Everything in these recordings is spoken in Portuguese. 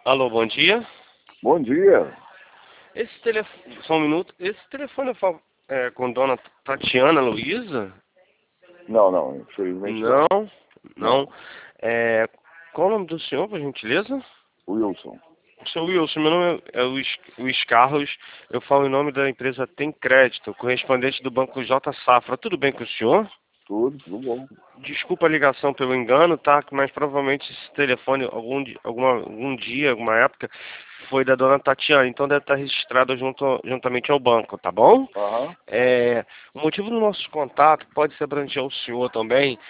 Alô, bom dia. Bom dia. Esse telefone, só um minuto. Esse telefone é com Dona Tatiana Luiza? Não, não, infelizmente não. Não, Não, não. É, qual o nome do senhor, por gentileza? Wilson. Seu Wilson, meu nome é Luiz Carlos. Eu falo em nome da empresa Tem Crédito, correspondente do Banco J Safra. Tudo bem com o senhor? Tudo bom. Desculpa a ligação pelo engano, tá? Mas provavelmente esse telefone, algum dia, alguma época, foi da dona Tatiana. Então deve estar registrado juntamente ao banco, tá bom? Aham. O motivo do nosso contato pode se abranger ao senhor também.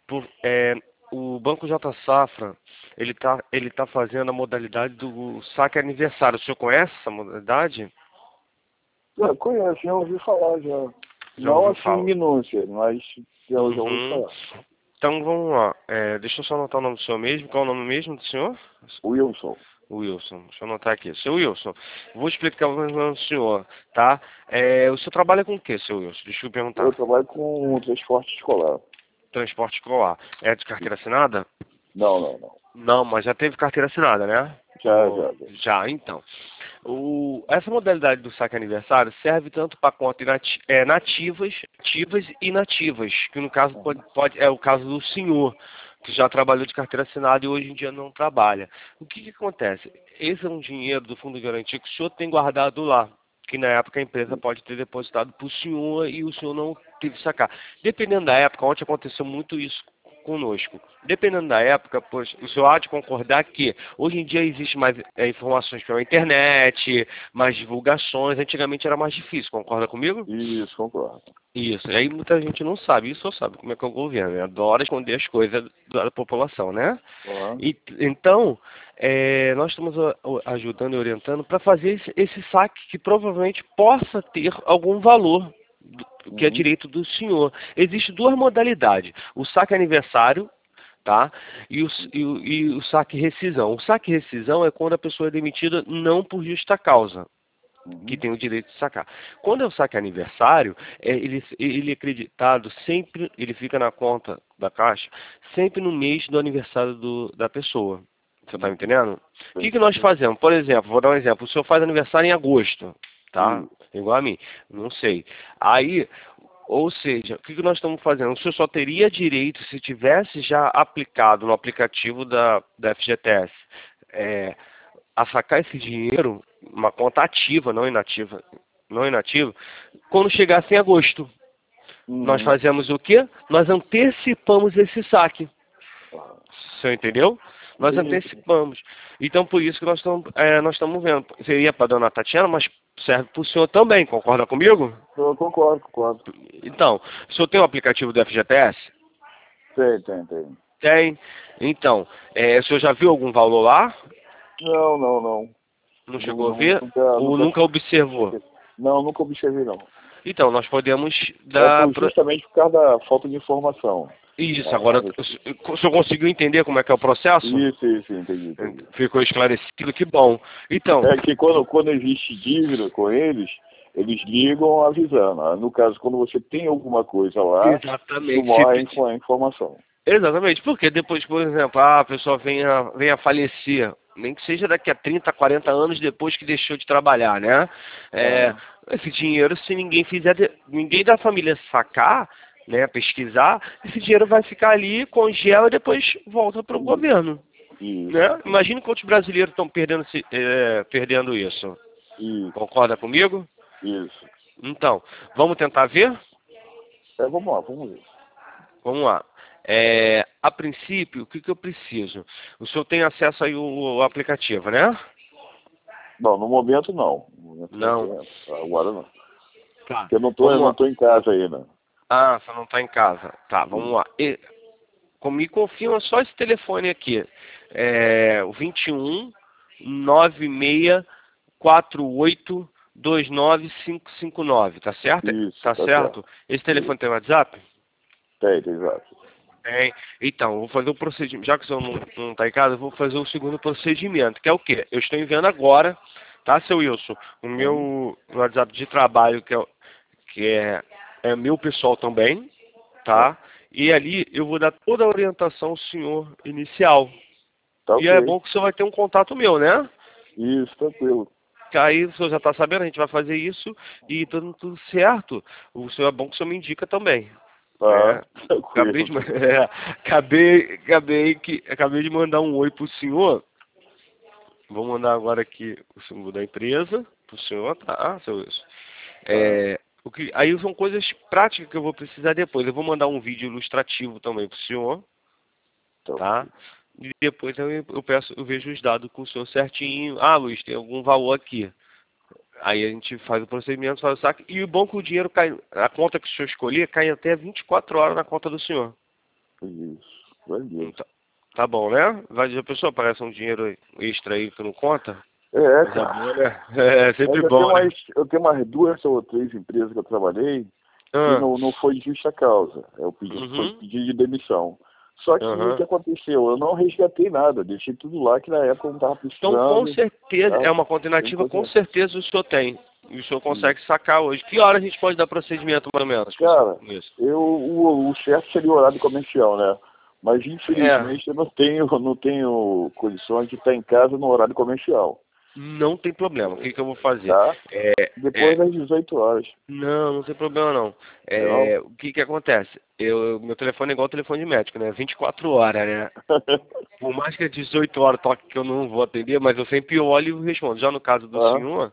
O Banco J Safra, ele tá fazendo a modalidade do saque aniversário. O senhor conhece essa modalidade? Já conheço, já ouvi falar já. Já Não ouviu assim em falar? minúcia, mas já ouvi Uhum. falar. Então vamos lá. Deixa eu só anotar o nome do senhor mesmo. Qual é o nome mesmo do senhor? Wilson. Wilson. Deixa eu anotar aqui. Seu Wilson, vou explicar o nome do senhor, tá? O senhor trabalha com o que, seu Wilson? Deixa eu Eu perguntar. trabalho com transporte escolar. Transporte escolar. É de carteira assinada? Não, não, não. Não, mas já teve carteira assinada, né? Já. Já, então. Essa modalidade do saque aniversário serve tanto para contas nativas, ativas e inativas, que no caso Aham. é o caso do senhor, que já trabalhou de carteira assinada e hoje em dia não trabalha. O que acontece? Esse é um dinheiro do fundo de garantia que o senhor tem guardado lá, que na época a empresa pode ter depositado para o senhor e o senhor não teve que sacar. Dependendo da época, ontem aconteceu muito isso conosco. Dependendo da época, pois, o senhor há de concordar que hoje em dia existe mais informações pela internet, mais divulgações. Antigamente era mais difícil, concorda comigo? Isso, concordo. Isso. E aí muita gente não sabe, isso eu sabe como é que é o governo, né? Adora esconder as coisas da população, né? Aham. Então, nós estamos ajudando e orientando para fazer esse saque que provavelmente possa ter algum valor, que é Uhum. direito do senhor. Existem duas modalidades: o saque aniversário, tá? E o saque rescisão. O saque rescisão é quando a pessoa é demitida não por justa causa, que Uhum. tem o direito de sacar. Quando é o saque aniversário, ele é creditado sempre, ele fica na conta da Caixa, sempre no mês do aniversário da pessoa. Você está me Uhum. entendendo? O Sim. que nós fazemos? Por exemplo, vou dar um exemplo. O senhor faz aniversário em agosto, tá? Isso. Igual a mim. Não sei. Aí, ou seja, o que nós estamos fazendo? O senhor só teria direito se tivesse já aplicado no aplicativo da FGTS, a sacar esse dinheiro, uma conta ativa, não inativa, quando chegasse em agosto. Nós Uhum. fazemos o quê? Nós antecipamos esse saque. Ah, Você entendeu? Nós entendi. antecipamos. Então, por isso que nós estamos vendo. Seria para a dona Tatiana, mas serve para o senhor também, concorda comigo? Eu concordo. Então, o senhor tem o aplicativo do FGTS? Tem. Tem. Então, o senhor já viu algum valor lá? Não. Não chegou a ver? Ou Nunca. nunca observou? Não, nunca observei não. Então, nós podemos É dar. justamente por causa da falta de informação. Isso, agora, Ah, o senhor conseguiu entender como é que é o processo? isso, entendi. Ficou esclarecido, que bom. Então, É que quando existe dívida com eles ligam avisando. No caso, quando você tem alguma coisa lá, isso exatamente, morre a informação. exatamente, porque depois, por exemplo, a pessoa venha a falecer, nem que seja daqui a 30, 40 anos depois que deixou de trabalhar, né? Ah, Esse dinheiro, se ninguém fizer, ninguém da família sacar, né, pesquisar, esse dinheiro vai ficar ali, congela e depois volta para o governo. Né? isso, Imagina quantos brasileiros estão perdendo isso. isso, Concorda comigo? isso. Então, vamos tentar ver? Vamos lá, vamos ver. Vamos lá. A princípio, o que eu preciso? O senhor tem acesso aí ao aplicativo, né? Não, no momento não. No momento não Não. tem. Agora não. Tá. Porque eu Vamos não lá. tô em casa ainda. Ah, você não está em casa. Tá, vamos lá. Me confirma só esse telefone aqui. O 21 96 48 29559, tá certo? Isso, Tá tá certo. certo? Esse telefone Isso. tem WhatsApp? Tem, exato. Tem. Então, vou fazer o procedimento. Já que o senhor não está em casa, eu vou fazer o segundo procedimento, que é o quê? Eu estou enviando agora, tá, seu Wilson? O Uhum. meu WhatsApp de trabalho, que é meu pessoal também, Tá, tá? E ali eu vou dar toda a orientação ao senhor inicial. tá E é ok. bom que o senhor vai ter um contato meu, né? Isso, tranquilo. Que aí o senhor já está sabendo, a gente vai fazer isso e tudo certo. O senhor é bom que o senhor me indica também. Tá, Acabei tranquilo. de, acabei de mandar um oi pro senhor. Vou mandar agora aqui o símbolo da empresa pro senhor, tá, seu Wilson? Tá, Aí são coisas práticas que eu vou precisar depois. Eu vou mandar um vídeo ilustrativo também pro senhor, tá tá? ok. E depois eu vejo os dados com o senhor certinho. Ah, Luiz, tem algum valor aqui. Aí a gente faz o procedimento, faz o saque. E o bom que o dinheiro cai, a conta que o senhor escolher, cai até 24 horas na conta do senhor. Isso, beleza. Então, tá bom, né? Vai dizer, pessoal, parece um dinheiro extra aí que não conta. É, Coisa cara. boa, né? É Mas sempre bom, né? eu tenho mais 2 ou 3 empresas que eu trabalhei que Ah, não foi justa causa. Foi uhum, pedido de demissão. Só que o que aham. aconteceu? Eu não resgatei nada, deixei tudo lá que na época eu não estava Então, com precisando. certeza, Tá? é uma conta Tem inativa, com coisa. certeza o senhor tem. E o senhor consegue Isso. sacar hoje. Que hora a gente pode dar procedimento, mais ou menos, pessoal? Cara, Isso. o certo seria o horário comercial, né? Mas É, infelizmente eu não tenho condições de estar em casa no horário comercial, não tem problema. O que eu vou fazer? tá? É, Depois é, das 18 horas. não tem problema não. Não? O que acontece? Meu telefone é igual telefone de médico, né? 24 horas, né? Por mais que é 18 horas toque que eu não vou atender, mas eu sempre olho e respondo. Já no caso do Ah, senhor,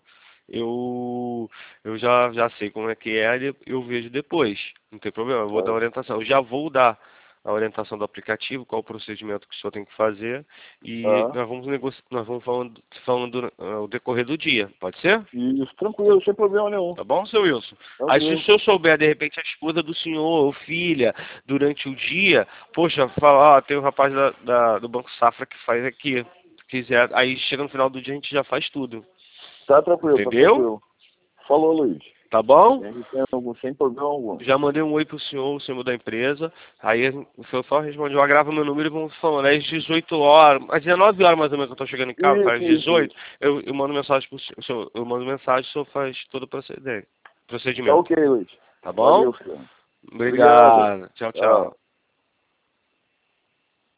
eu já sei como é que é, eu vejo depois. Não tem problema, eu vou dar tá. orientação. Eu já vou dar a orientação do aplicativo, qual o procedimento que o senhor tem que fazer, e Ah, nós vamos falando o decorrer do dia. Pode ser? isso, tranquilo, sem problema nenhum. Tá bom, seu Wilson? Aí se o Tranquilo. senhor souber, de repente, a esposa do senhor ou filha, durante o dia, poxa, fala, tem um rapaz do Banco Safra que faz aqui. Se quiser, aí chega no final do dia, a gente já faz tudo. Tá tranquilo, tá Entendeu? tranquilo. Falou, Luiz. Tá bom? Sem problema algum. Já mandei um oi pro senhor, o senhor da empresa. Aí o senhor só respondeu, agrava meu número e vamos falando. Às 18 horas, às 19 horas mais ou menos que eu tô chegando em casa, às Isso. 18, eu mando mensagem pro senhor, eu mando mensagem, o senhor faz todo o Tá procedimento. ok, Luiz. Tá bom? Valeu, filho. Obrigado. Obrigado. Tchau, tchau. Tchau.